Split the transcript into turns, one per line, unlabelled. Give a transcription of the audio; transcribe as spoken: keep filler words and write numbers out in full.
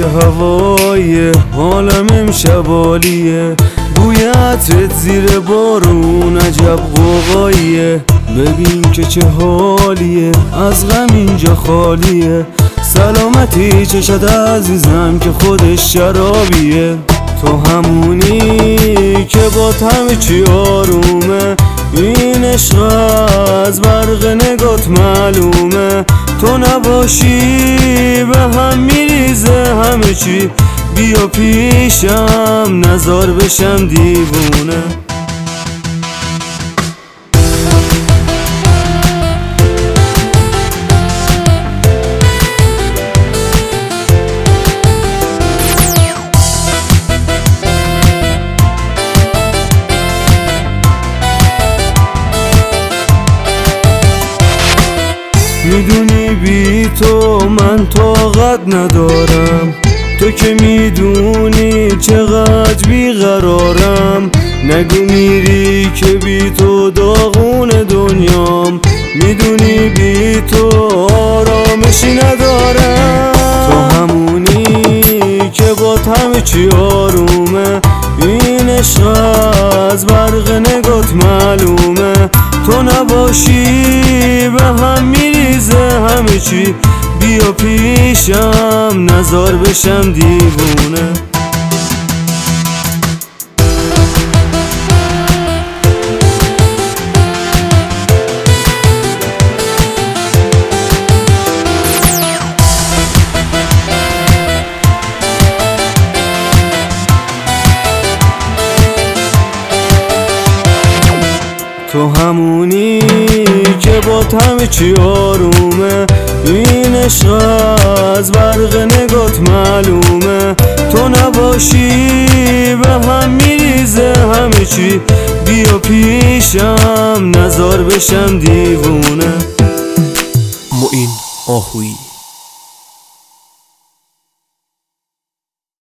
چه هوایه، حالم امشب عالیه، بوی عطرت زیر بارون عجب قوقاییه. ببین که چه حالیه، از غم اینجا خالیه، سلامتی چشد عزیزم که خودش شرابیه. تو همونی که با همه چی آرومه، این عشق از برق نگات معلومه. تو نباشی به هم میریزه همه چی، بیا پیشم نزار بشم دیوونه. میدونی بی تو من طاقت ندارم، تو که میدونی چقدر بیقرارم. نگو میری که بی تو داغون دنیام، میدونی بی تو آرامشی ندارم. تو همونی که با همه چی آرومه، این عشق از برق نگات معلومه. تو نباشی به هم میریزه همه چی، بیا پیشم نزار بشم دیوونه. تو همونی که با همه چی آرومه، این عشق از برق نگات معلومه. تو نباشی به هم میریزه همه چی، بیا پیشم نزار بشم دیوونه.
معین آهویی.